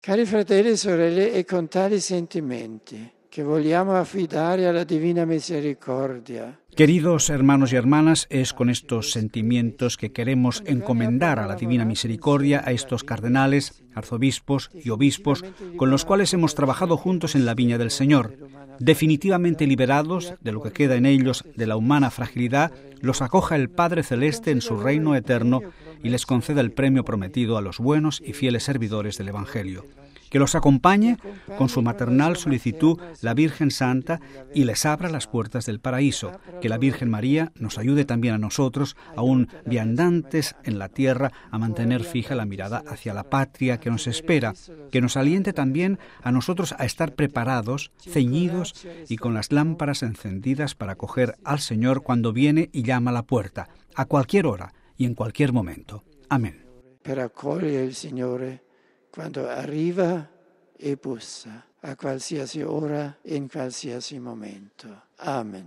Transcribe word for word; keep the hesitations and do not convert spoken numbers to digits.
Cari fratelli e sorelle, è con tali sentimenti che vogliamo affidare alla Divina Misericordia. Queridos hermanos y hermanas, es con estos sentimientos que queremos encomendar a la Divina Misericordia a estos cardenales, arzobispos y obispos con los cuales hemos trabajado juntos en la Viña del Señor. Definitivamente liberados de lo que queda en ellos de la humana fragilidad, los acoja el Padre Celeste en su reino eterno y les conceda el premio prometido a los buenos y fieles servidores del Evangelio. Que los acompañe con su maternal solicitud la Virgen Santa y les abra las puertas del paraíso. Que la Virgen María nos ayude también a nosotros, aún viandantes en la tierra, a mantener fija la mirada hacia la patria que nos espera. Que nos aliente también a nosotros a estar preparados, ceñidos y con las lámparas encendidas para acoger al Señor cuando viene y llama a la puerta, a cualquier hora y en cualquier momento. Amén. Per accogliere il Signore quando arriva e bussa, a qualsiasi ora e in qualsiasi momento. Amen.